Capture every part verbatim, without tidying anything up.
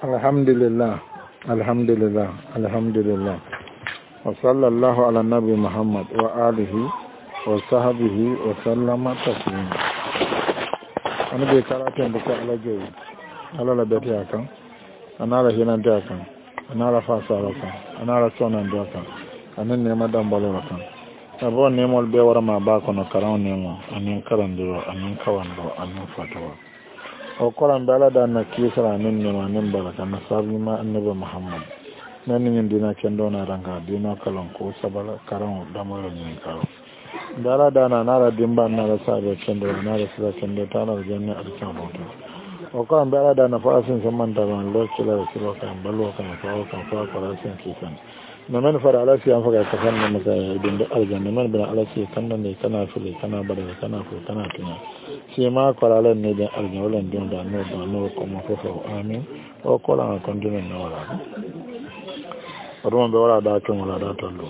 Alhamdulillah, alhamdulillah, alhamdulillah. Wa sallallahu ala nabi Muhammad wa alihi wa sahbihi wa sallama taslima. Ani be karatun da ka alaje ala la beti akan anala hinan da akan anala fasara kan anala sonan da kan anan ne madan balo kan sabo ne mol be wara ma ba kono karan ne mo anin karandiro anin kawando anin fatawa o koran dala da na kisara nin ne ma nin baraka na sabi ma annabi Muhammad nan nin dina kendo na ranga dina kalan ko sabala karan da mo nin karo dala da na na dimba na da sabe kendo na da sira kendo ta na janna alkan bauta o koran dala da na fasin samman da ban lokila da sira kan ballo kan fa kan fa farasin kisan na man fara alasi an faga ka kan maka idan da aljanna man bin alasi kan nan ne kana fili kana bada kana ko kana tuna sai ma kwaralan ne da aljanna din da no da no kuma fa amin o kola kan din ne wala ruwan be wala da kan wala da tallo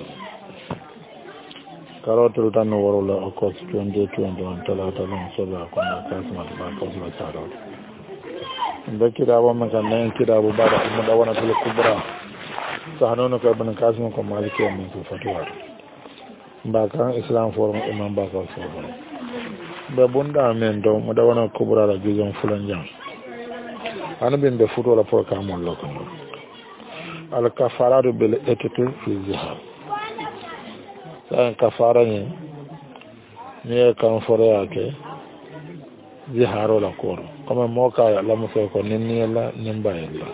karotul tan no wala o ko twenty twenty one talata lon so da ko na kasma ba ko so tsaro inda kida ba man kan nan kida bu bada mu da wana tul kubra sahanono ko ban kasmo ko maliki min ko fatwa ba kan islam forum imam ba ka so be bunda men do mo da wana kubra la gijon fulan jam an bin de futo la pour kamol lo ko al kafaratu bil etitu fi zihar san kafara ni ne kan fore yake ziharo la ko comme mo ka la mo ko ninni la nimba yalla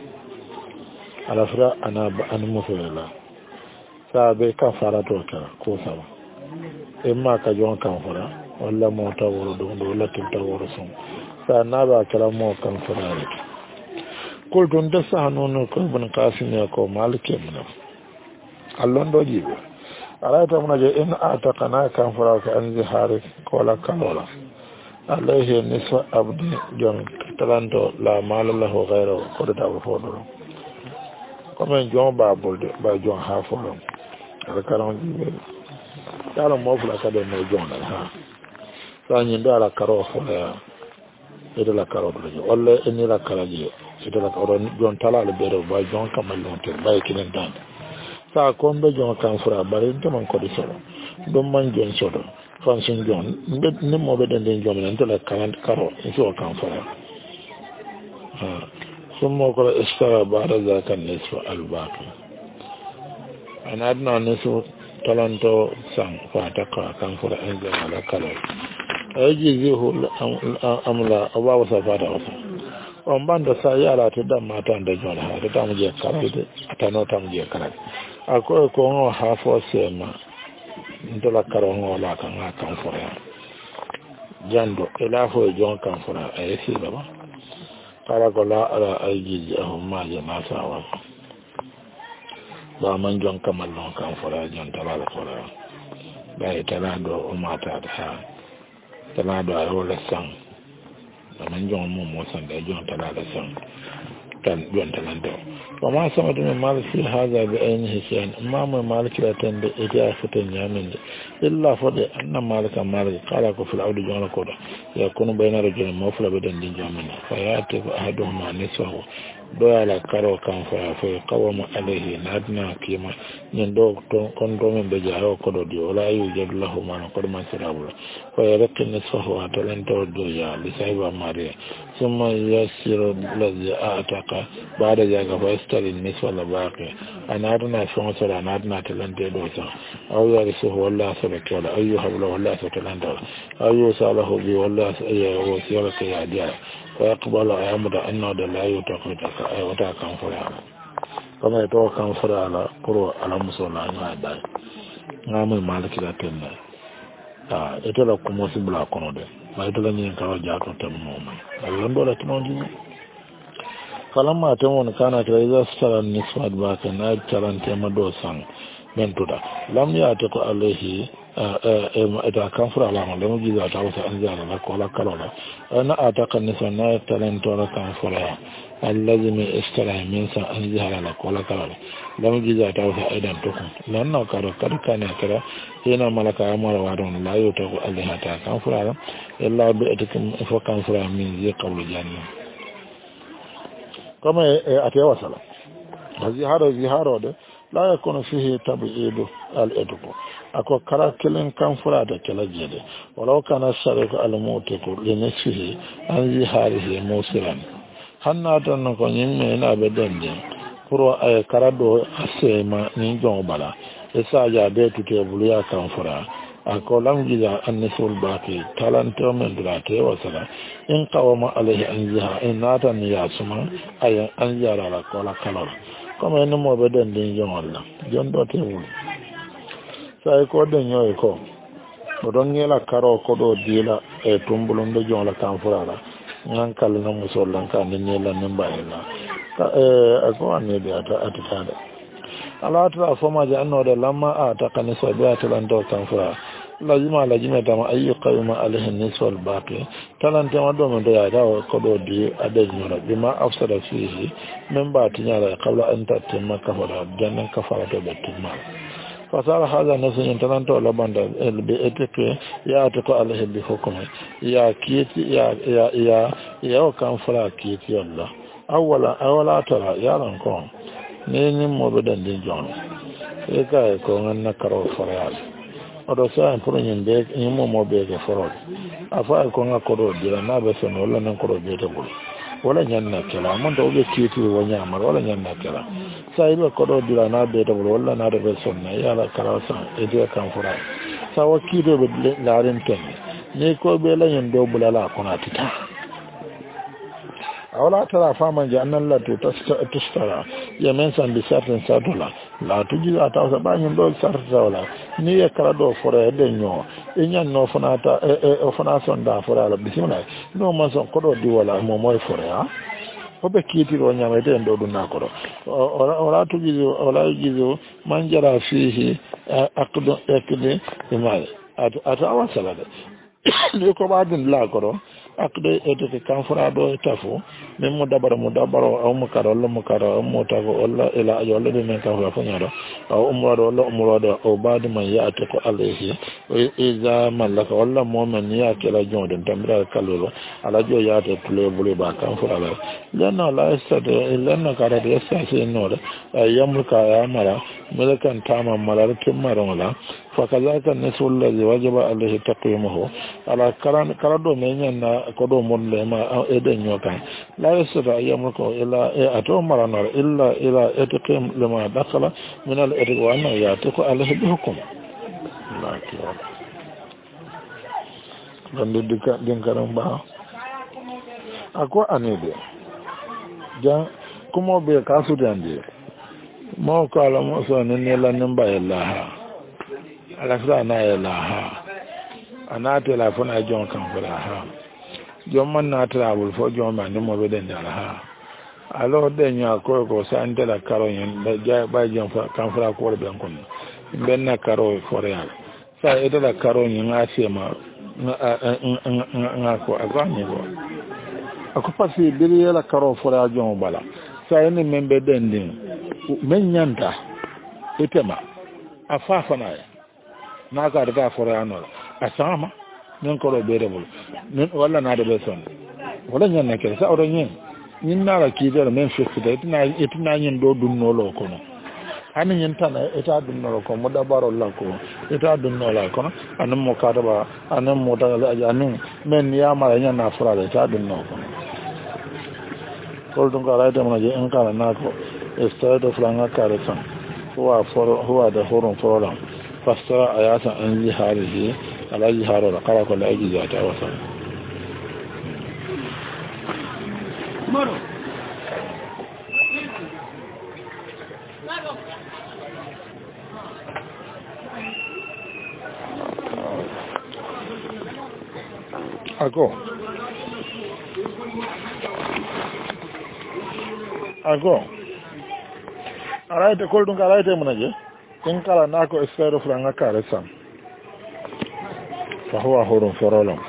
alafra ana an musola sabe kan fara to ka ko sawa imma ka jon kan fara walla mo ta woro do do la tinta woro son sa na ba kala mo kan fara rek ko don da sa nono ko ban kasin ya ko malike mun allon do jibe ala ta mun je in ataqana kan fara ka an zihari ko la kalola alayhi nisfa abdi jon talanto la malalahu ghayra ko da ba fodo comme jon ba bolde ba jon ha folo ala karam jibe dala mo fula ka de no jon ha sa nyi ndala karo folo ya ede la karo do jo walla eni la karaji ede la karo jon tala le bere ba jon kamal non te bay kinen dan sa ko be jon kan fura bare de man ko di solo do man jon sodo fansin jon ni mo be den jon men to la karo so kan fura ha ثم قال استوى بعد ذاك النصف الباقي أنا أدنى نصف تلانتو سان فاتقى كان فرع أنزل على كلام أيجزيه أملا أبا وصفات وصف ومبان دسائي على تدام ما تاند جولها تدام جيه كرات أتانو تام جيه كرات أكو كونو حافو سيما نتلا كرونو ولا كان كان فرع جاندو إلافو جون كان فرع أيسي بابا kala ko la ala ayji ahum ma je ma sawa ba man jon kamal non kan fora jon tala fora ba itala do o mata da tala do ay wala sang ba man jon mo mo san da jon tala da sang tan jon tala do wa ma sama de mal fi hada bi aynihi shay'an ma ma maliki la tan de ita futan yamin illa fa de anna malika malika kala ko fil awdi jon ko da ya kunu bayna rajulin mawfula bidan din jamina fa yati ahaduhuma nisfahu do ala karo kan fa fa qawama alayhi nadna kima nyen do kon do men be jaro ko do di wala yu jadlahu man ko man sirabula fa yarqi nisfahu atalan to do ya li sayba mariya summa yasiru ladhi ataka ba'da jaga fa istari nisfa la baqi anadna shon sara anadna talante do sa aw yarisuhu walla sabaka wala ayu habla walla satalanta ayu salahu bi walla ya wasiyala ka ya dia wa yaqbalu ayamuda anna da la yutaqita ka ay wata kan fara kama to kan fara ala kuro ala musalla nya da ngamu maliki da tenna ah ito la kuma sibla kono de ma ito la nyin ka ja to tam mo ma allon do la tinondi falamma tamon kana ta iza sara nisfat ba kana tarante ma do san mentuda lam ya ta ko alaihi ita kan fura la da mu giza ta wasa an zara la ko la kalola ana ataka nisa na talento la kan fura allazi min istara min sa an zara la ko la kalola da mu giza ta wasa aidan to kun nan na karo kar kana kara yana malaka amara wa don la yuta ko alaiha ta kan fura illa bi atikum fa kan fura min zai qawlu janna comme ate wasala ziharo ziharo de la yakunu fihi tabidu al edko ako kara kelen kan furata kala jede walaw kana sharika al mutiku linisihi an ziharihi musiran hanna tan ko nyimme na be dende pour ay karado asema ni jon bala e saja be tute buluya kan fura ako lamjida annisul baqi talanto men drate wasala in qawama alayhi an ziha in natan yasuma ay an yara la kola kalor comme en mo be dende jon wala jon do te wul sai ko de nyoy ko don ngela karo ko do dila e tumbulum do jon la kan fura la ngan kal na musollan kan ni la nimba ila ka e ako ane de ata atata ala ta foma ja anno de lamma ata kanisa be atalan do kan fura lazima lazima tama ayu qayma alaihi niswal baqi talante ma do men do ya dawo ko do di ade nyora bima afsada fihi men ba tinyara qabla an tatimma kafara jannan kafara to betimma fasara hada nasu talante la banda be eteke ya to ko alaihi bi hukmi ya kiti ya ya ya ya kan fara kiti Allah awala awala tara yaran ko ne ni mo be dan din jono e ka ko nganna karo fara odo sa pour ñen be ñimo mo be ke foro afa ko nga ko do dira na be son wala nan ko do be to bul wala ñan na kala mon do be kiti wo ñama wala ñan na kala sa ibe ko do dira na be to bul wala na de be son na yala kala sa e de kan fura sa wa kito be laaren ten ni ko be la ñen do bulala ko na tita awla tara faman jannan la to tastara ya men san bi certain sadula la tuji ata sa ba nyum do sarta wala ni ya kala do fore de nyo e nyan no fonata e o fona son da fore la bismillah no man son ko do di wala mo moy fore ha o be kiti ro nyama de ndo dun na ko do ora tuji wala jizo man jara fihi aqdu akli imal ata ata wasala de ni ko ba din la ko do akde ete kan fura do tafo men mo dabara mo dabaro aw mo karo lo mo karo mo tago walla ila yolle de men kan fa nyaro aw umro do walla umro do o baadi man ya te ko alayhi iza malaka walla mo men ya ke la jonde tambira kalolo ala jo ya te tule bulu ba kan fura la lana la estade lana kara de estase no yamul ka ya mara malakan tama malar timmaron la fa kazaka nasul ladhi wajaba alayhi taqwimuhu ala karan karado men na ko do mon le ma e de nyokan la yasra yamuko ila e ato marana illa ila etqim lima dakhala min al etq wa anna yatiqu alayhi bi hukm la kiya dan de dika den karam ba ako anede ja kuma be kasu dande mo kala mo so ne la namba illa ala fra na illa ana telefon a jon kan fura ha jomman na travel fo jomma ni mo be den dala ha alo de nya ko ko san de la karo yen da ja ba jon fa kan fura ko be kon ben na karo fo real sa e de la karo ni nga sema nga ko agani go ako pasi biri la karo fo ra jon bala sa ni membe den din men nyanta itema afafa na na ka daga fo ra no asama non ko do bere bol non wala na de be son wala nyen na ke sa o do nyen nyin na la ki de men fiski de itina itina nyen do dun no lo ko no ani nyen tan eta dun no ko mo da baro la ko eta dun no la ko an mo ka da ba an mo da la ja anu men ya ma nyen na fura de eta dun no ko ko dun ka ra de mo je en ka na ko esta do franga ka re san huwa for huwa da horun forola fasara ayatan an li harihi alaji haro da kara kwallo aiki za ta wasa maro ako ako araite koldun ka araite munaje in kala nako espero franga kare sam فهو هورون فرولم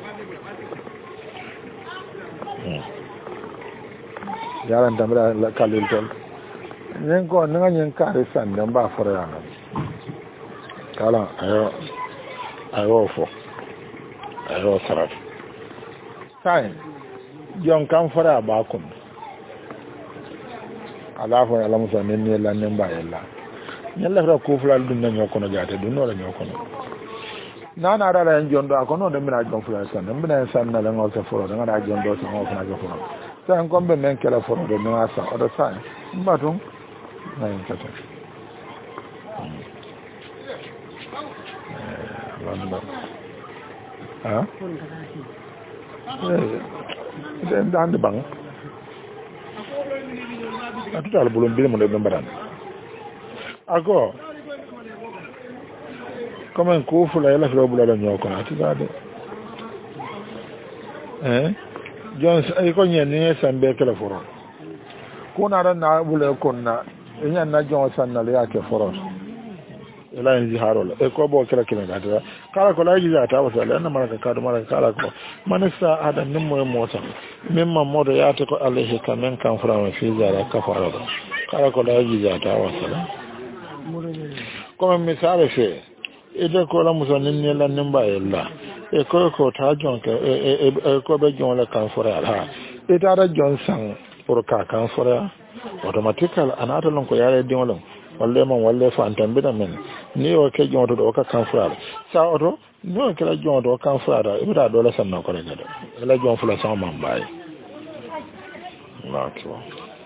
yaran tamra la kalil tol nyen ko nga nyen kare san dem ba fora yana kala ayo ayo fo ayo sarat sai jon kan fora ba kun ala fo ala musa nen ni la nen ba yalla nyalla ra ko fulal dun na ñokono jaate dun no la ñokono nana ara la jondo ko no de mina jon fulal san mina san na la ngol ta foro da ngada jondo so ngol na jo foro san ko be men kala foro de na sa o da sa mbatum na en tata wanda ha eh den dan bang atu ala bulum bi mo de mbaran ako comme ko fula yala fula bula la ñoko ati gade eh jones ay ko ñen ni sambe kala foro ko na ran na bula ko na ñan na jon san na ya ke foro ela en ziharola e ko bo kala kala gade kala ko la ji ta wasa la na maraka ka do maraka kala ko manasa adam nim moy mota mimma modo ya ta ko alaihi kamen kan fura ma fi zara kafara kala ko la ji ta wasa comme misale fe ede ko la muso ninni la nimba yella e ko ko ta jon ke e ko be jon la kan fora ha e ta da jon san pour ka kan fora automatical anata lon ko yare din wala walle mon walle fa antambe da men ni o ke jon to ka kan fora sa oto no ke la jon to kan fora e da do la san na ko re gado la jon fula san man baye na to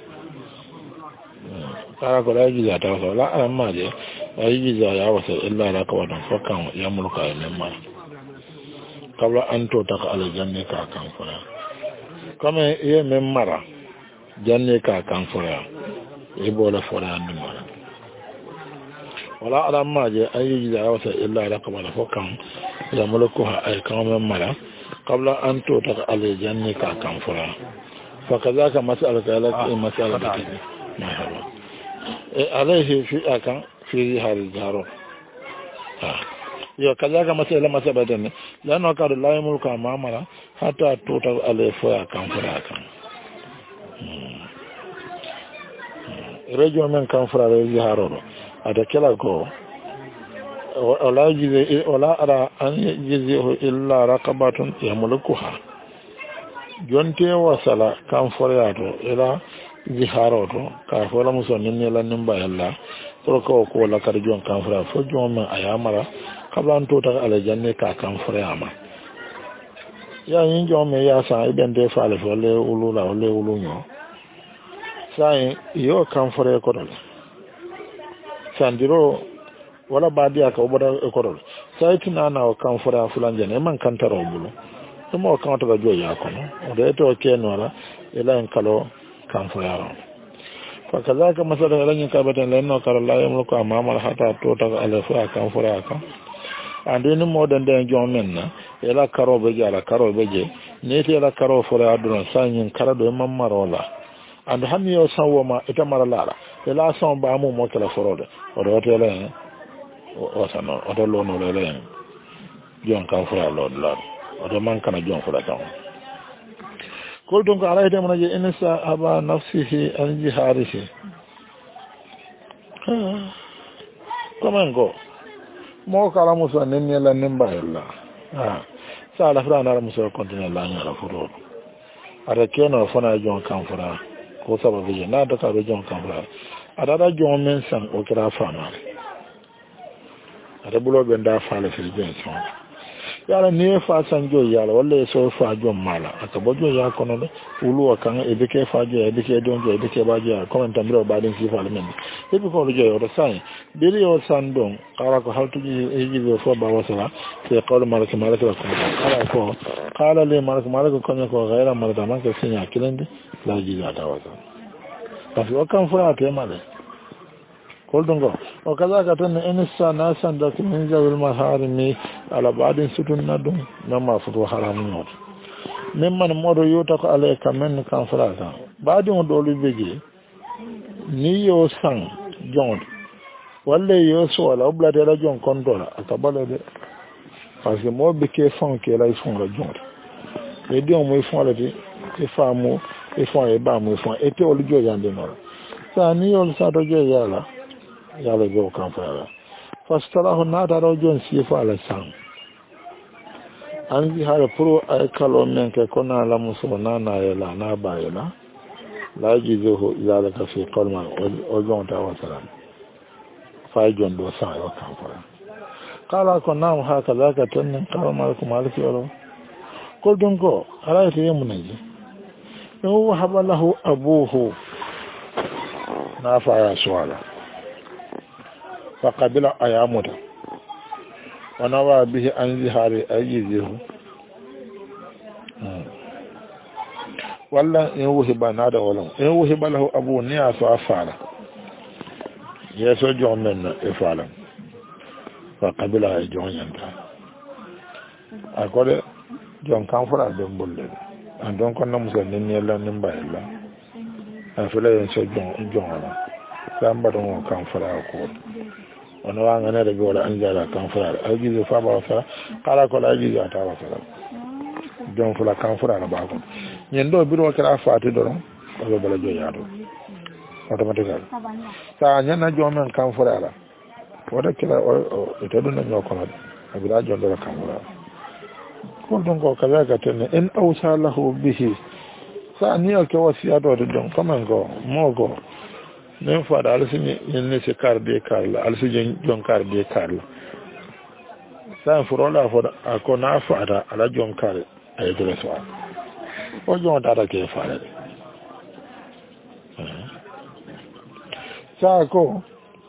kara ko la ji ta so la an ma je ai ji ya wasa illa la ka wadan fakan ya mulka ya memma kabla an to ta ala janne ka kan fara kame ye memmara janne ka kan fara e bola fara an mara wala ala ma je ai ji ya wasa illa la ka wadan fakan ya mulka ai kan memmara kabla an to ta ala janne ka kan fara fa kazaka mas'alaka la mas'alaka marhaba عليه في أكان في هذا الجارو يو كذا كما سأل ما سبتني لأنه كان لا يملك مامرا حتى توتا عليه في أكان في أكان رجل من كان في هذا الجارو هذا كلا كو ولا يجزي ولا أرى أن يجزيه إلا رقبة يملكها جنتي وصل كان فرياتو إلى ziharoto ka fola muso ninni la nimba yalla to ko ko la kar jon kan fra fo jon ma ayamara kablan to ta ala janne ka kan fra ama ya yin jon me ya sa iben de fa le fo le ulu la le ulu nyo sai yo kan fra ko dole sandiro wala badia ka oboda ko dole sai tinana o kan fra fulan jane man kan taro bulu to mo kan to ga joya ko no de to kenora ila en kalo kan fayaro fa kazaka masala lanyi kabatan lanno karalla yamluko amama hata to ta alafa kan furaka ande ni modan den jomenna ela karo be jara karo be je ne te ela karo fura aduna sanyin karado mammarola and hanni yo sawo ma ita marala ela son ba mu mo kala forode o do tele o sano o do lono lele jon kan fura lo lo o do man kana jon fura tan kol donc ala ite mona je insa aba nafsihi an jiharihi comment go mo kala muso nenni la nimba yalla ah sa la fra na muso continue la nya la furo ara keno fona jon kan fura ko sababu je na da ka be jon kan fura ada da jon men san o kira fama ada bulo be nda fa la fil ben son yala ni fa sanjo yala wala so fa jom mala aka bojo ya kono le ulu kan e be ke fa je e be ke donjo e be ke baje ko en tambiro ba den sifa le men e be ko lo joyo do sai biri o sandon kala ko haltu ji e ji fo ba wasala te qawlu malaka malaka ko kala ko kala le malaka malaka ko ko gaira malaka man ka sinya kilende la ji da ta wasa parce que kan fura te male koldongo o kaza ka tan enissa na sanda ko min zawil maharimi ala badin sutun nadum namma futu haramun not memman modo yota ko ale kamen kan frata badin do lu beji ni yo sang jon walle yo so wala oblade la jon kondola akabale de parce que mo be ke fon ke la fon la jon e di o mo fon la de e famu e fon e ba mo fon e te o lu jo yande no sa ni yo sa do jo yala yala go kan fara fastalahu nata rojon sifa ala sang an ji hare pro ay kalo men ke kona la muso na na yala na ba yala la jizuhu zalika fi qalma o jonta wa salam fa jon do sa yo kan fara qala ko nam haka zaka tan qala malikum maliki wala ko don ko ala ta yamu naji no habalahu abuhu na fa ya suwala fa qabila ayamuta wa nawa bihi an zihari ajizuhu walla in wuhiba na da wala in wuhiba lahu abu ni aso afala yeso jomen na ifala fa qabila ay jonyanta akore jon kan fura be mbulle an don kon namu so nin yalla nin bayilla afala yen so jon jonna samba don kan fura ko ono wanga ne de wala anjala kan fura ajizu fa ba fa kala ko ajizu ata wa sala jon fula kan fura na ba ko nyen do biro kala faati do ko bala joyaado automatically sa nyana jomen kan fura la wada kila o to do na nyoko na abira jon do kan fura ko don ko kala ka tene en awsa lahu bihi sa ni o ko wasiya do don kaman go mogo nem fa da alsi ni ne se karbe karla alsi jon karbe karla sa furo la fo ko na fa da ala jon kare ay do so o jon data ke faale sa ko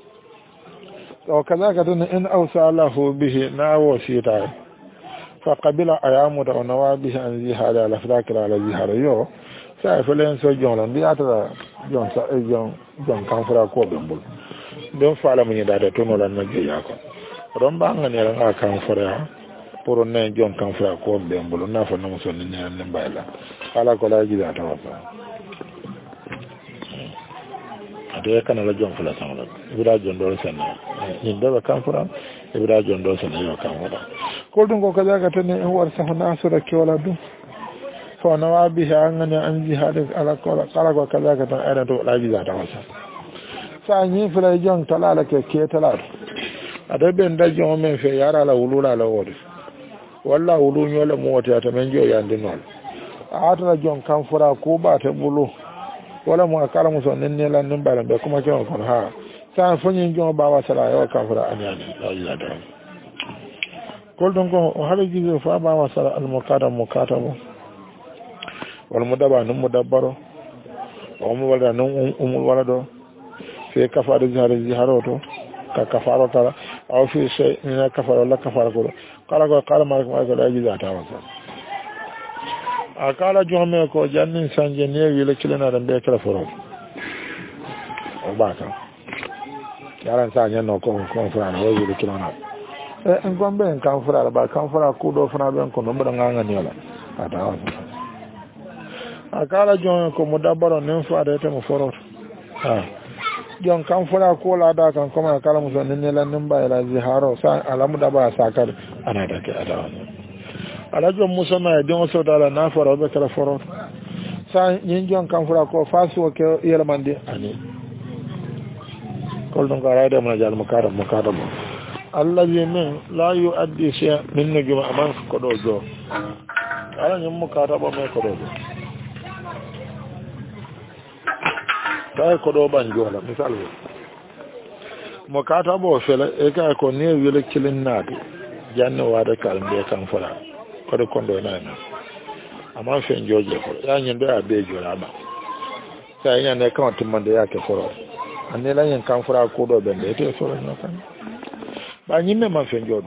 o kaza ka tun in awsa lahu bihi na wasita fa qabila ayamu da nawabihi an zihara la fadakira ala zihara yo sa fa len so jon lan bi ata jon sa jon jon kan fara ko bembul don faala mun da da to no lan na ya ko don ba ngani ran kan fara pour ne jon kan fara ko bembul na fa no so ni ne ne bayla ala ko la jiga ta wasa ade kana la jon fala tan la ibra jon do sanna ni do kan fara ibra jon do sanna yo kan wada ko dun ko kaza ka tane en war sa na asura ke wala du fa na wa bi ha ngani an jihad ala ko kala ko kaza ka tan era to la jiga ta wasa sa ni fala jon talala ke ke talala ade ben da jon men fe yara la wulula la wodi walla wulu nyola mota ta men jo yande non atana jon kan fura ko ba ta bulu wala mu akala mu so nenne lan nin balan be kuma jon kon ha sa fonyin jon ba wa sala yo kan fura anyani la da kol don ko hada jizo fa ba wa sala al muqaddam muqaddam wal mudaba nun mudabbaro o mu wala nun umul wala do fe kafara zihar ziharoto ka kafaro tara aw fi shay min kafara la kafara ko kala ko kala ma ko da jiza ta wasa akala jome ko jannin sanje ne wile kilena dan be kala foro o baka yaran sa nyen no ko ko fara no wile kilena e en gombe en kan fara ba kan fara ku do fara ben ko no mbo nganga ni wala ata wasa akala jome ko mudabbaro nen faade te mo foro ha jon kan fara ko la da kan kuma kala mo so ne lan nin ba ila ziharo sa alamu da ba sakar ana da ke ata wasa alajo musa na don so dala na fara be kala foro sa yin jon kan fura ko fasu ke yela mande ani kol don gara da ma jal makara makara mo allazi min la yuaddi shay min nujum aman ko do jo ala nyum makara ba me ko do dai ko do ban jo la misal makata bo fela e ka ko ne wele kilin naade janno wada kalmbe kan fura kode kondo nana ama fen joje ko ya nyende abe jora ba sa nya ne kan timande yake foro anne la yen kan fura ko do bende te foro no kan ba nyimme ma fen jodo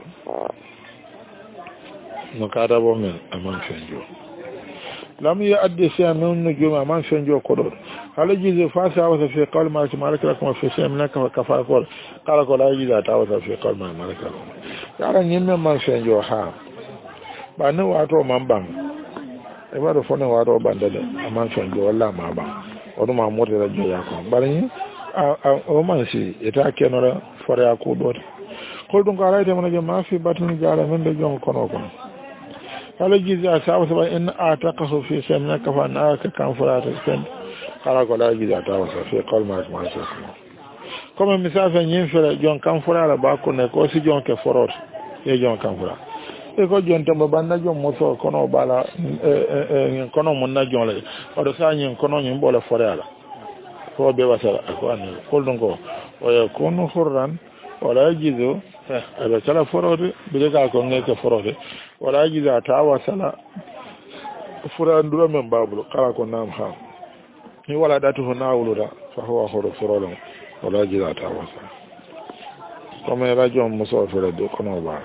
no kada bo men ama fen jo lam ya addi sha min nujuma man fen jo ko do halaji ze fasa wa fi qal ma malaka kuma fi shay min ka kafa ko kala ko la yi da ta wa fi qal ma malaka ya nyimme man fen jo ha ba ne wato man ban e ba do fone wato bandale aman sonjo walla ma ba o ma mota da joya ko bari o man si eta kenora fore ko do ko dum ka raide man je ma fi batun jara men de jon kono ko kala jiza sabu sabu in ataqahu fi samna kafa na ka kan furata sen kala ko la jiza ta wasa fi qalma ma sa comme misafa nyin fere jon kan furara ba ko ne ko si jon ke forot e jon kan furara e ko jonte mo banda jom mo so kono bala e kono mon na jonle o do sa nyin kono nyin bola fore ala ko be wasara ko an ko don ko o ya kono hurran wala jizo ala kala forode bi ga ko ngeke forode wala jiza ta wasala fura ndura men babulu kala ko nam ha ni wala datu na wuluda fa huwa huru furolon wala jiza ta wasala comme radio mo so fere do kono ba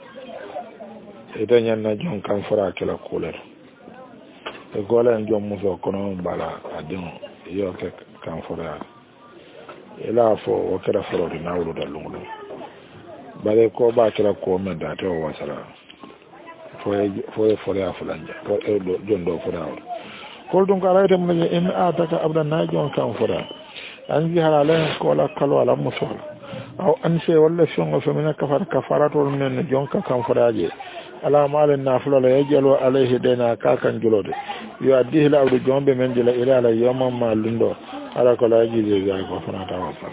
ita nyanna jon kan fura kala kuler e gola en jom mo so kono bala adin yo ke kan fura ila fo o kala furode na wuluda lungu bare ko ba kala ko men da to wasala fo fo fo ya fulanja fo e do jondo fura ko dum ka rayta mun en ataka abdan na jon kan fura an ji halalen ko la kalo ala muso aw an se wala shongo fe min kafar kafarato men jonka kan furaje ala malen na fulo la yajalo alayhi dena ka kan julode yo addi la awdu jombe men jila ila la yoma malundo ala ko la ji de ga ko fana ta wasa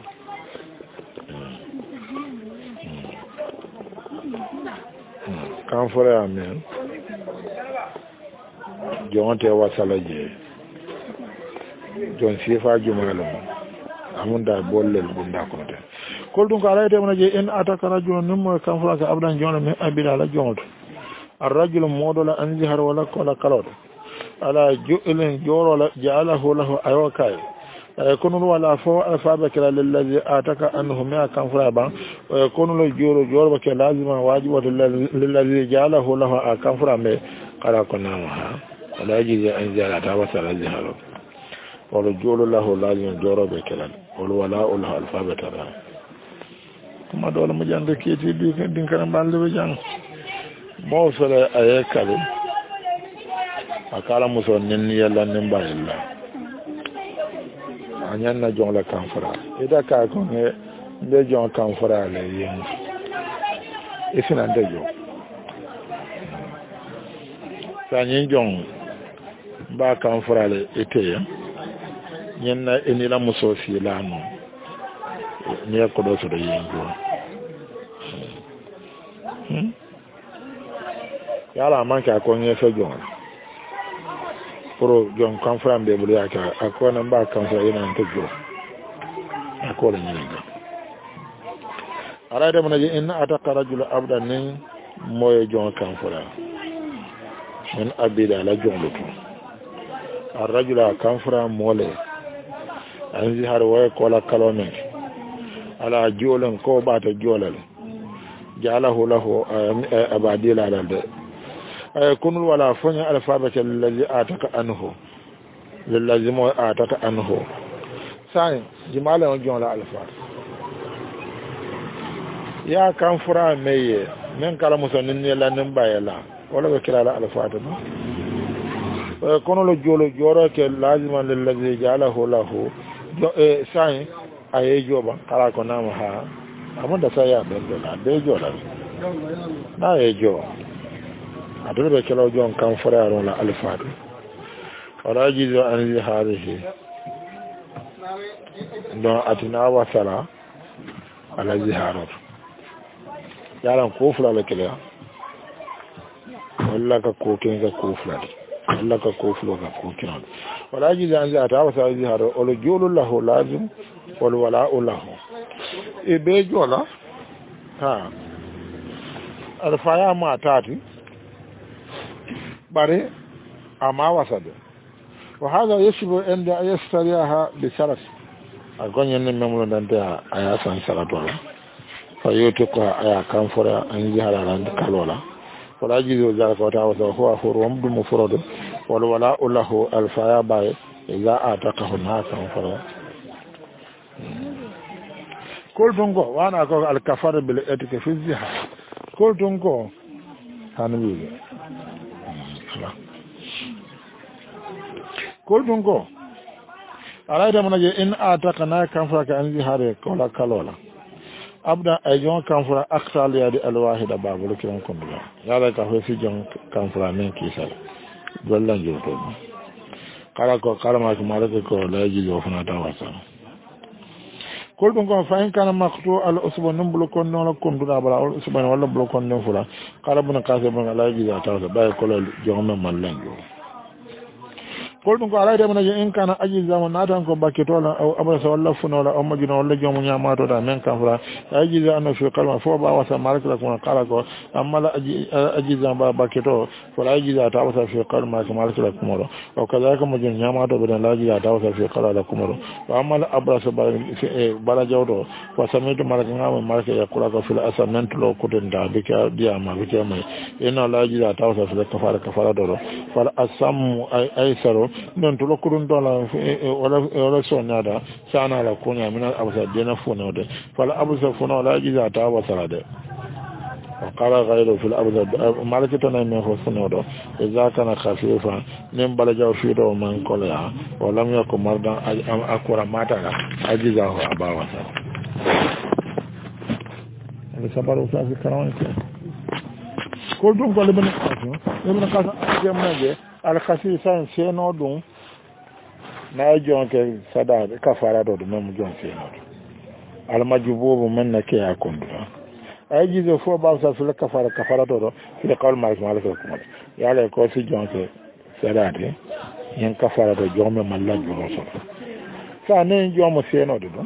kan fura men jonte wasala je jon sifa jumalum amunda bollel bunda ko te kol dum ko arayte mon je en ataka rajulun nim kan fura ka abdan jona me abila la jonto ar-rajul modola anzihar wala kola kalod ala ju'ilin jorola ja'alahu lahu aywakai yakunu wala fa alfaba kala lillazi ataka anhu ma kan fura ba yakunu lo joro joro ba ke lazima wajibatu lillazi ja'alahu lahu kan fura me qala kunna ha wala jiza anzala ta wasala ziharo wala joro lahu lazima joro be kala wala wala ul alfaba tara kuma dole mu jande kiti bi din kan balle be jang mo sala ayakalu akala muso nin yalla nin bayilla anyan na jong la kanfara ida ka ko ne be jong kanfara le yin ifina ndejo sanyin jong ba kanfara le ite yen na enila muso fi lanu ni ko do so do yin go hmm yala man ka ko nge fe jong pro jong kanfara be bulu aka akona ba kanfara ina ntejo akola nyinga ara da mana je inna ataka rajul abdan ni moye jong kanfara min abida la jongluto ar rajula kanfara mole anzi har way kola kalome ala jolen ko bata jolal jalahu lahu abadila dalde ay kunul wala fanya alfabet allazi ataka anhu lillazi mo ataka anhu sai jimala on jonla alfat ya kan fura meye men kala musonin ne la nin bayela wala be kila la alfat no ay kunul jolo joro ke lazima lillazi jalahu lahu e sai ay joba kala ko nama ha amunda sai ya bendo na de jola na e jo adul be kelo jon kan furaro la alfat wala jizo an li hadhihi don atina wa sala ala ziharat yaran ko fula la kele wala ka ko ken ka ko fula wala ka ko fula ka ko ken wala jizo an zata wa sala ziharat wala julu lahu lazim wala wala lahu e be jola ha alfaya ma tati bare ama wasado wa hada yashbu inda yastariha bi sharaf agonye ne memulo dante aya san salato fa yoto ko aya kan fora an jihara ran kalola wala jizo zalika wa ta'ala huwa hurum dum furado wala wala lahu alfaya bay idza ataqahu nasan fara kol dongo wana ko al kafara bil etika fi ziha kol dongo hanwi kol dongo alaida manaje in ataka na kanfura ka anzi hare kola kalola abda ajon kanfura aksal ya di alwahida babul kiran kunduga yala ka ho fi jon kanfura men kisal gollan joto kala ko kala ma ko malaka ko laji jo fana ta wasa kol ɗum ko fa in kana makto al usba num bulu kon nola konduɗa bala al usba walla bulu kon nden fula kala buna kase bon ala jiza tawta ɓaye kolol jogme mallenjo kol ɗum ko ala demanaji in kana aji zamo natan ko bakketola aw abrasa walla funola aw majuna walla jomu ñamatoɗa men kan fula aji anno fi kalma fo ba wasa malakila kuma kala ko ammala aji aji zamo ba bakketo wala aji za ta wasa fi kalma ko malakila kumoro o kazaka majun ñamato ɓe la aji za ta wasa fi kalala kumoro wa ammala abrasa bala jawɗo wa samitu malaka ngamo malaka yakula ko fil asamentulo kutenta bika diyama bika may ina la aji za ta wasa fi kafara kafara doro wala asammu ay saro non to lokkurun dola wala wala sonada sana la kunya min abasa dena funode fala abasa funo la jiza ta wasala de qala ghayru fil abasa malakita na me funodo idza kana khafifa nim bala jaw fi do man kola wala lam yakum mardan akura mata la ajiza ho abawasa ala sabaru fa fi karawati ko dum ko le ben kaso le ben kaso jamaje al khasi san seno dum na jonke sada kafara do dum mo jon seno al majubu men na ke akundu ay jizo fo ba sa fil kafara kafara do fi qawl malik malik ko ya le ko si jonke sada de yen kafara do jome malla juro so sa ne jomo seno do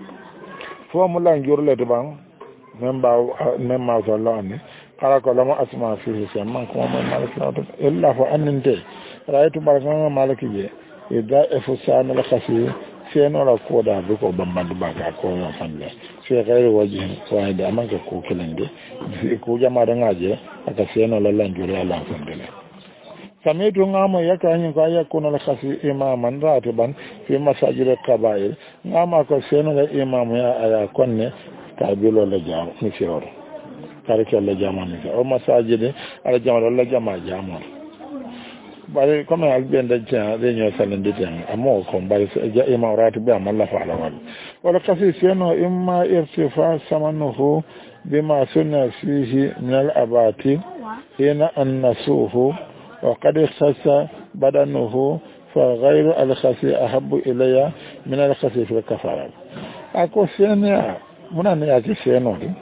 fo mo la njurle de ban memba memma so lani kala ko lama asma fi se man ko man malik la do illa fa anninte raytu baraka maliki je ida efusana la khasi seno la koda be ko bambandu baka ko yo fanle se gayre waji ko da manke ko kelende ko jama da ngaje aka seno la lanjure ala fandele samitu ngamo yaka nyi ko yakuna la khasi imaman ratiban fi masajid al-qaba'ir ngama ko seno la imam ya aya konne kabilo la jaw ni fioro karike la jama ni o masajid ala jama la jama jama bari comme albende tian reño salende tian amo ko bari ja imawrati be amalla fa ala wal wala kasi seno imma irtifa samanuhu bima sunna fihi min al abati hina annasuhu wa qad khassa badanuhu fa ghayru al khasi ahabbu ilayya min al khasi fi kafara ako seno muna ne ya seno di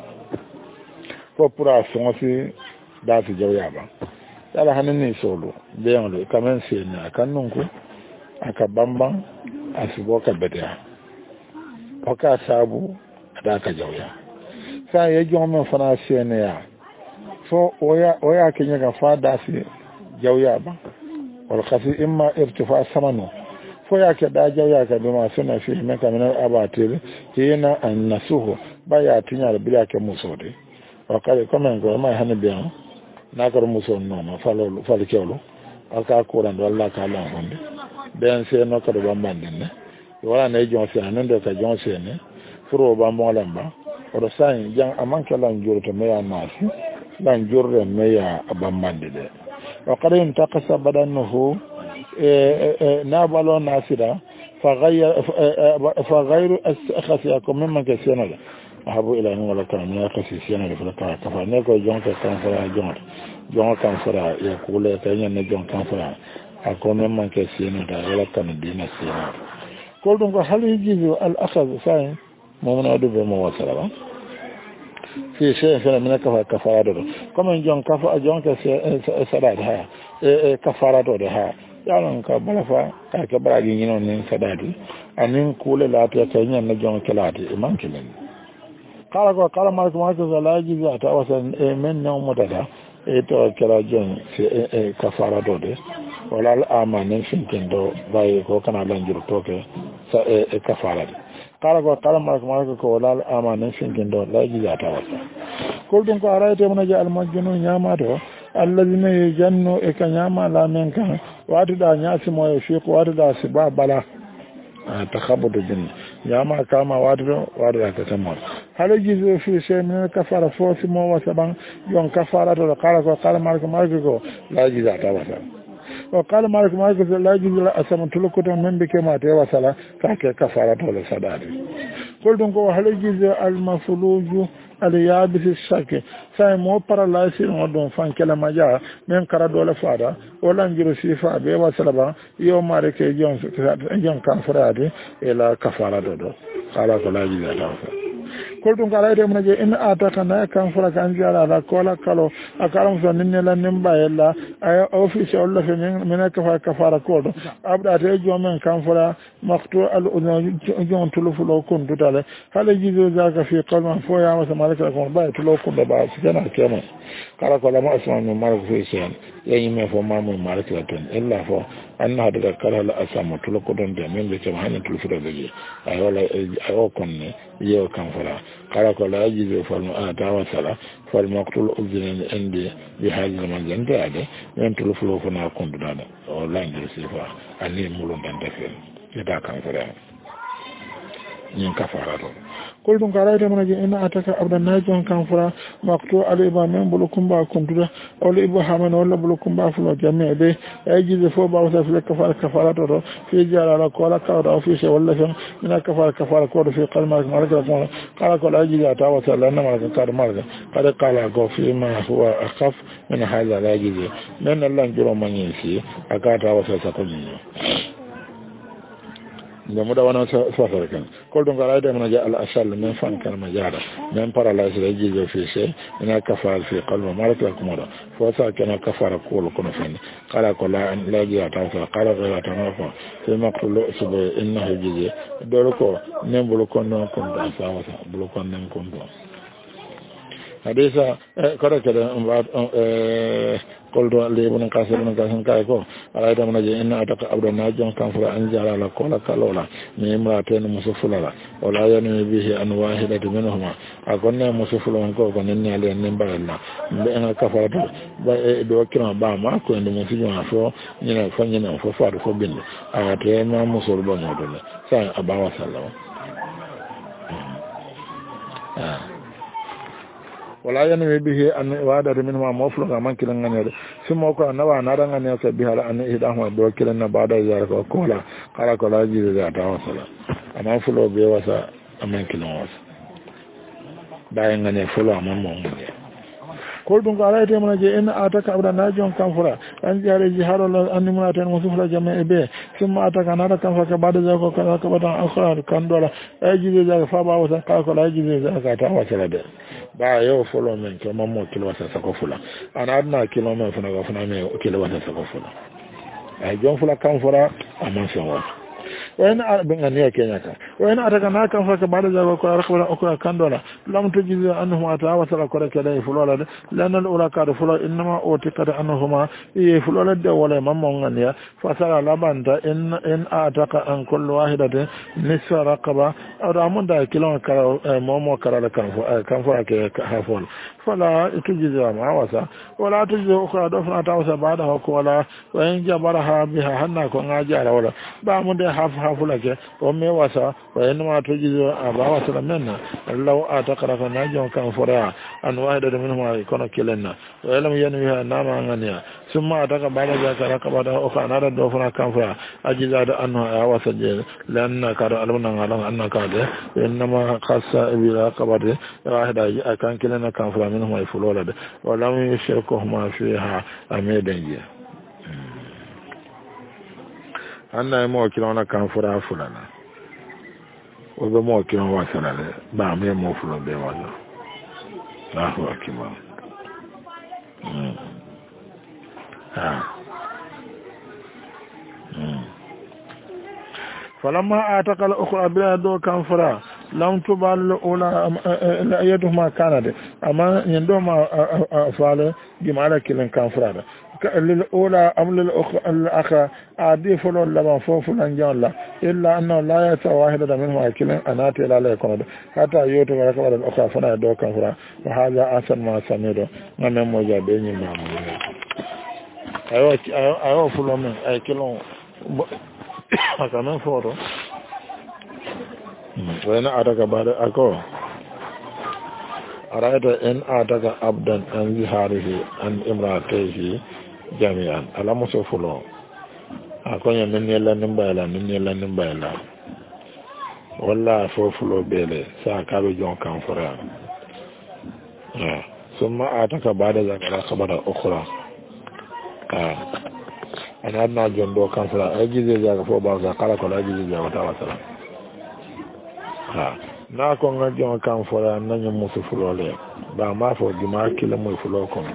population fi dati jawyaba yala hanin ni solo beyan lo kamen sene akan nunku aka bamban asibo ka bedea oka sabu ada ka jawya sa ye jomo fana sene ya so oya oya kenya ka fada si jawya ba wal khasi imma irtifa samanu fo ya ke da jawya ka bima sunna fi men ka min abatil hina an nasuhu baya tinya bila ke musode o kale komen go ma hanin beyan nakar muso nono falo falo kewlo aka kuran walla ka lan honde ben se no kado bambande ne wala ne jon se anan do ka jon se ne furo bambo lamba o do sai jang amanka lan jurto me ya nasi lan jurre me ya bambande de o kado en takasa badanuhu e na balo nasida fa ghayr fa ghayru akhasiyakum mimma kasana ahabu ila ni wala kan ya kasi siyana da fulaka kafa ne ko jonka kan fara jonka jonka kan fara ya kula ta yin ne jonka kan fara a ko men man ke siyana da wala kan dina siyana ko dum ko hali jizo al akhaz sai mo na do be mo wasala ba fi shay fa min kafa kafara do kuma jonka kafa jonka sada da ha e kafara do da ha yalan ka balafa ka ka baragi nyino nin sadadi anin kula la ta ta yin ne jonka lati iman kilen kala ko kala ma ko ma ko la ji za ta wasan e men no modada e to kala jon e kafara do de wala al amanin finkin do bay ko kana lan jur to ke sa e kafara de kala ko kala ma ko ma ko wala al amanin finkin do la ji za ta wasa ko dum ko arayte mun ja al majnun nyama do allazina yajannu e kanyama la men kan wadu da nyasi mo e fi ko wadu da siba bala takhabudu jinn yama kama wadro wadra ka tamar halo jizo fi shay kafara fosi mo wasaban yon kafara to kala ko kala mar ko mar ko la jiza ta wasa o kala mar ko mar ko la jiza asam tuluko to membe ke ma te wasala ka ke kafara to le sadade kol don ko halo jizo al mafluju al yabis shake sai mo para la sir mo don fan kala maja men kara dole fada wala ngiro sifa be wasala ba yo mare ke jon jon kan farade ela kafara do do kala ko laji da ta kol dum kala ite manaje in ataka na kan fura kan jara la kola kalo akaram so ninne la nimba yalla ay office olla fe men ka fa kafara kodo abda te jomen kan fura maqtu al ujon tulufulo kun tutale hala jizo zaka fi qalma fo ya ma malaka ko ba tulo kun da ba sikana kema kala ko la ma asma min malaka fi sen yayi me fo mamu malaka ton illa fo anna daga kala la asama tulo ko don de men be kema hanin tulufulo de ay wala ay o konne yew kan fura kala ko la jizo fo ma ta wasala fo maqtul uzrin indi bi hadhihi man janta ade men tulufulo ko na kun dada o la ndir sifa ani mulun dan defen ida kan fura yin kafara to kol dum karaita mana je ina ataka abdan najon kan fura maqtu aliba men bulukum ba kuntuda wala ibu haman wala bulukum ba fulo jami'a be aji ze fo ba wasa fil kafara kafara to fi jara ko la ka da fi shay wala fi min kafara kafara ko fi qalma malaka ko kala ko aji za ta wasa la na malaka ka malaka kada kala go fi ma huwa akhaf min hadha la aji men Allah jiro manyi si aka ta wasa ta ko ni jamu da wana safar kan kol don gara da mana ja al asal men fan kan ma jara men paralyze da jizo fi se ina kafar fi qalbi malaka kuma da fo sa kana kafara ko ko no fen kala ko la an la ji ata fa kala ga ta no fa sai makulu subo inna hujje do ko nem bulu ko non kon da sa wata bulu ko nem kon do hadisa kada kada eh koldo lebon kasir non kasan kay ko ala da manaje inna ataka abdan najon kan fura an jara la kola kalola ni imraten musufula wala yani bihi an wahidatu minhuma akonna musufula ko ko nen ale nen baralla be en kafara ba do kira ba ma ko ndo mo fijo afo ni na fanya na fo fa fo binde awate ma musul bo mo do sa abawa sallama ah wala yana bihi an wada min ma maflu ga man kilan ngane sun mo ko na wa na ran ngane ka biha an ida ma do kilan na bada ya ko kola kala kola ji da ta wasala amma fulo be wasa amman kilan wasa bayan ngane fulo amman mo ngane kol dum ga ayte mana je en ataka abda najon kan fura an jare ji haro an nimuna tan musufla jama'a be summa ataka na kan fa ka bada za ko ka ka bada akhar kan dola aji za fa ba wasa ka ko aji za ka ta wasala de ba yo folo men ke mammo kilo wasa sa ko fula ana adna kilo men funa ga funa me kilo wasa sa ko fula ay jon fula kan fura amman san wa وين أربعين أنيا كينيا وين أتكلم كم فك بعد ذلك كل ركبة أكل كندولا لم تجد أنهما أتواصل كل كذا فلولا لأن الأولى كار فلولا إنما أوتكت أنهما يفلولا الدولة ممونغانيا فصار لبنت إن إن أتك أن كل واحدة نصف ركبة أو رامون ده كيلو كار مومو كار كم كم فك كهفول فلا تجد ما وسا ولا تجد أخرى دفنا أتواصل بعدها كولا وإن جبرها بها هنا كونغا جارا ولا بعمود hafu hafu lake o me wasa wa enma to jizo aba wasa menna law atakara fa najon kan fora an wahida minhum ay kono kilenna wa lam yanwiha nama ngania summa ataka bala zakara ka bada o kana da do fona kan fora ajiza da anno ya wasa je lanna ka da almana ngalan anna ka de enma khassa bila qabade wahida akan kilenna kan fora minhum ay fulola de wa lam yushriku ma fiha amedenje anna mo kilona kan fura fulana o be mo kilon wa sanale ba me mo fulo be wala Allahu akbar mm ah mm falamma ataqal ukhra bila do kan fura lam tubal ula la yaduhuma kanade amma nyendo ma fale di mala kilen kan fura للأولى أم للأخرى عادي فلو لما فوف لنجان لا إلا أنه لا يتواهد منه أكلا أناتي لا لا يكون حتى يوتو وركب الأخرى فلا يدوك فرا وهذا أسن ما سميرو من مجابين المعمول أيوة أيوة فلو من أكلون أكامن فورو وين أتاك بعد أكو أرأيت إن أتاك أبدا أن ظهاره أن إمرأته jami'an ala muso fulo akonya min yalla nimbayla min yalla nimbayla walla fo fulo bele sa ka be jon kan fora ah summa ataka bada zakara sabada ukhra ah ana na jon do kan fora ajize zakara fo ba zakara ko ajize zakara wata wata ha na ko nga jon kan fora nanyo musu fulole ba ma fo juma kila mu fulo ko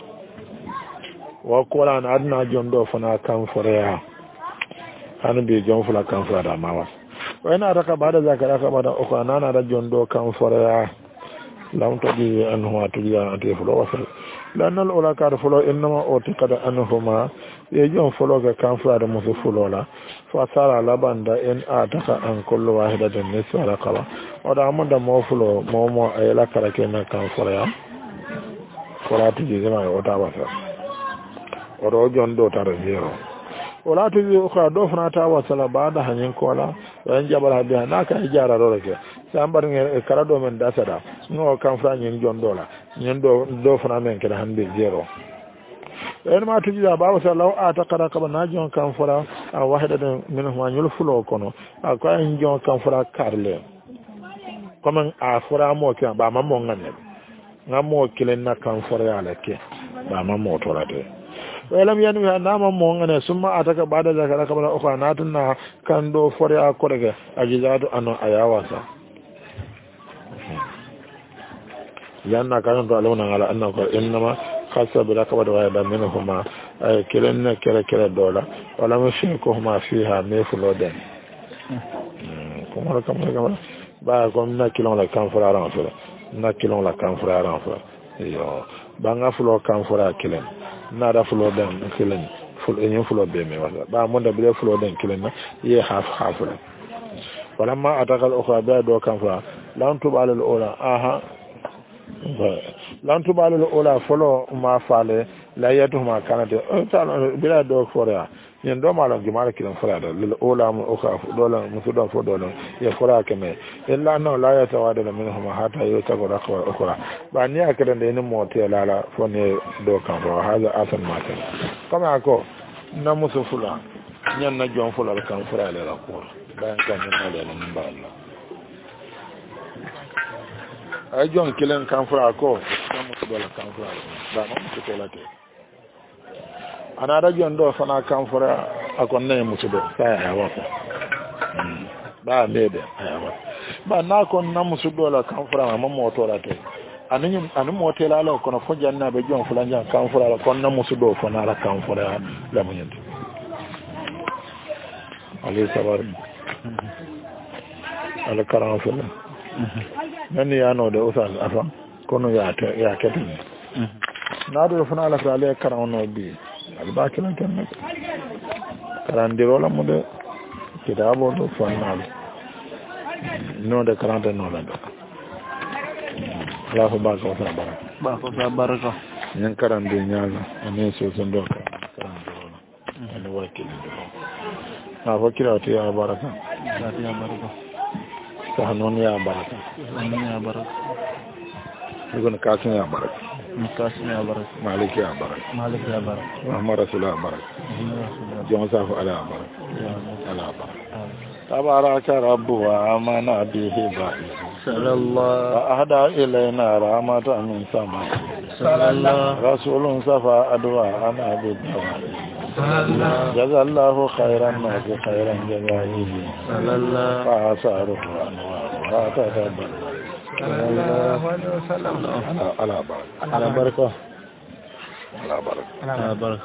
wa ko la na adna jon do fana kan fora ya han bi jon fula kan fora da ma wa wa ina raka bada zakara ka bada o kana na da jon do kan fora ya lam to bi an huwa to ya ante fulo wa lan al ula ka fulo inma o tikada anhuma ye jon fulo ga kan fora da musu fulo la fa sara labanda in ataka an kullu wahidatin nisara qala oda amunda mo fulo mo mo ayla karake na kan fora fora ti je ma o ta wasa odo jon do tar zero wala ti je ko do fana ta wasa la bada hanyin kola yan jabara biya na ka ijara do reke sambar nge kara do men dasada no kan fora nyin jon dola nyin do do fana men kala hande zero en ma tuji da bawo sallahu ata kada kaba na jon kan fora a wahidatin minhum anyul fulo kono a ko en jon kan fora karle comme a fora mo ke ba ma mo ngane ngamo kilen na kan fora ya lake ba ma mo torate welam yanu ya na ma mo ngane summa ataka bada zakara kaba o kana tunna kan do fora a korege ajizadu ano ayawasa yanna kan to aluna ala annaka innama khassa bi raqaba da wayda minhuma ay kilenna kere kere dola wala mushrikuhuma fiha mifloden kuma kamar kamar ba ko na kilon la kan fara ran fara na kilon la kan fara ran fara yo ba nga fulo kan fara kilen na da fulo den kilen ful en fulo be me wala ba mo da bi fulo den kilen na ye half half la wala ma ataka al ukhra ba do kan fara lan tubal al ula aha lan tubal al ula fulo ma fale la yatuhuma kanate o ta bila do fora yen do mala jumala kilan fara da lil ula mu uka dola musudan fo dola ya fara kame illa no la ya tawada minhum hatta yuta ko rakwa ukra ba ni akada da ni mote lala fo ne do kan ro haza asan mata kama ko na musu fula nyan na jon fula kan fara la ko ba kan ni mala ni ba Allah ay jon kilan kan fara ko na musu dola kan fara ba ma musu to late ana da jon do fana kan fara akon ne musu do sai ya wata ba ne da ayawa ba na kon na musu do la kan fara ma mo to late anin anin mo te la la kono fo janna be jon fulan jan kan fara la kon na musu do fana la kan fara la mun yanta ali sabar ala karam fala nan ya no da usal afa kono ya ta ya ketin na do fana la fara le karam no bi albakilan kan karandiro la mu de kitabo do fannal no de karanta no la do la ko ba ko sa baraka ba ko sa baraka nyen karande nyaala ane so so ndo karandiro la ane wakil do na wakila ti ya baraka ti ya baraka sa non ya baraka non ya baraka ngon kasin ya baraka kasin ya baraka malik ya baraka malik ya baraka muhammad rasulullah baraka jon safu ala baraka ala baraka tabaraka rabbu wa amana bihi ba'i sallallahu wa ahda ilayna rahmatan min sama sallallahu rasulun safa adwa ana bi sallallahu jazallahu khairan ma khairan jaza'ihi sallallahu fa asaru wa ta'ala sallallahu alaihi wasallam ala baraka ala baraka ala baraka ala baraka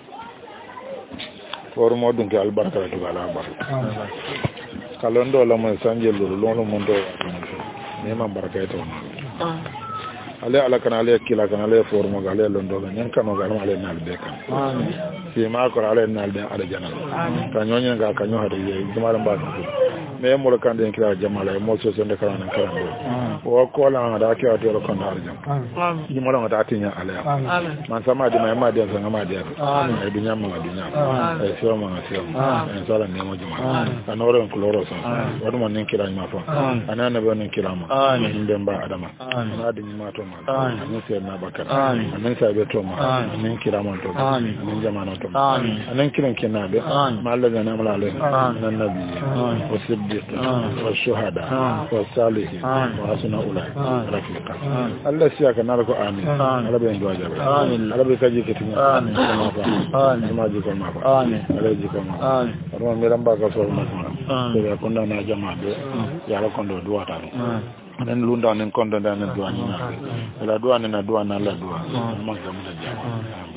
for modun ke albarka to ala baraka kalondo la mo sanje lulu lolo mo do ne ma baraka to ale ala kana ale kila kana ale for mo gale londo la nyen kano gale ale nal be kan amin si ma ko ale nal be ala janal ta nyonya ga kanyo hade ye jumala ba me mo kan den kila jamala mo so so de kana nan kan do o ko la da ke ati ro kan dar jam amin ni mo la ta tinya ale amin man sama di ma ma di san ma di amin e dunya ma dunya e so ma so en sala ne mo juma anoro en kloro so wadu mo nin kila ma fa anana be nin kila ma amin den ba adama amin adi ma to amin sai na bakar amin sai be to ma amin kira man to amin jama'an to amin anan kiran kina be mallaga na malale nan nabi wa siddiq wa shuhada wa salihin wa hasuna ulai rafiqa Allah siya kana ko amin Allah be ndo ajabe amin Allah be kaji kitin amin amin ma ji ko ma amin Allah ji ko ma amin Allah mi ramba ka so ma be ko na jama be ya la kondo duwa ta anen lunda anen kondo anen duwa ni na la duwa ni na duwa na la duwa ma ga mu da jama